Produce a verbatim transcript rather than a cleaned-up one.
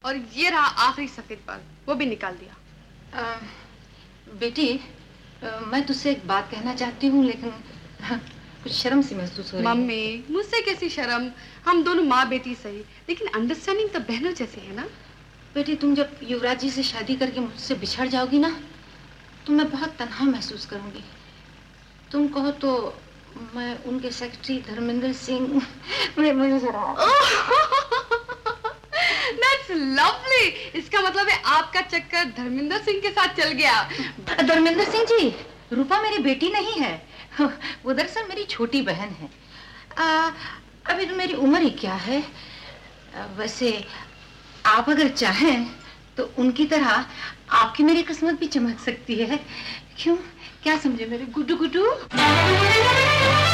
और ये रहा आखिरी सफेद बाल, वो भी निकाल दिया। आ, बेटी, आ, मैं तुझसे एक बात कहना चाहती हूँ, लेकिन हाँ, कुछ शर्म सी महसूस हो रही है। मम्मी, मुझसे कैसी शर्म? हम दोनों माँ बेटी सही, लेकिन अंडरस्टैंडिंग तो बहनों जैसी है ना। बेटी, तुम जब युवराज जी से शादी करके मुझसे बिछड़ जाओगी ना, तो मैं बहुत तन्हा महसूस करूंगी। तुम कहो तो मैं उनके सेक्रेटरी धर्मेंद्र सिंह मुझे जरा That's lovely. इसका मतलब है आपका चक्कर धर्मेंद्र सिंह के साथ चल गया। धर्मेंद्र सिंह जी, रूपा मेरी बेटी नहीं है, वो दरअसल मेरी छोटी बहन है। आ, अभी तो मेरी उम्र ही क्या है। आ, वैसे आप अगर चाहें तो उनकी तरह आपकी मेरी किस्मत भी चमक सकती है। क्यों, क्या समझे मेरे गुड्डू गुड्डू?